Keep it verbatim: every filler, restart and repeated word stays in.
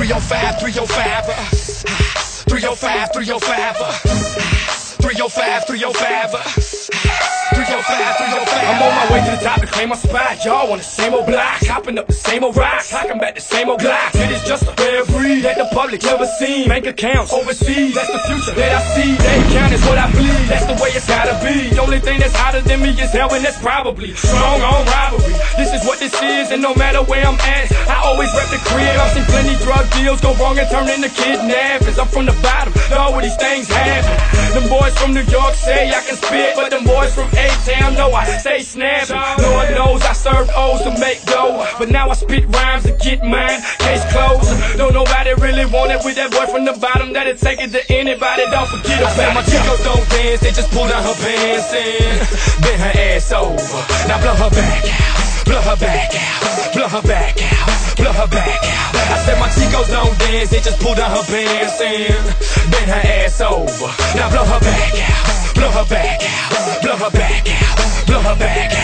three oh five, three oh five, uh, three oh five, three oh five, uh, three oh five, three oh five, uh, three oh five, three oh five. I'm on my way to the top to claim my spot. Y'all on the same old block, hopping up the same old rocks, talking back the same old Glock. It is just a rare breed that the public never seen. Bank accounts overseas, that's the future that I see. They count is what I bleed, that's the way it's gotta be. The only thing that's hotter than me is hell, and that's probably strong on robbery. This is what this is, and no matter where I'm at, I always rep the crib. I've seen plenty drug deals go wrong and turn into kidnappings. I'm from the bottom, know where these things happen. Them boys from New York say I can spit, but them boys from A-Town know I stay snapping. Lord knows I served O's to make dough, but now I spit rhymes to get mine. Case closed. Don't nobody really want it with that boy from the bottom that'll take it to anybody. Don't forget about it. My chicos don't dance, they just pull down her pants and bend her ass over. Now blow her back out, blow her back out, blow her back out, blow her back out. I said my chicos don't dance, they just pull down her pants and bend her ass over. Now blow her back out, blow her back out, blow her back out, blow her back out.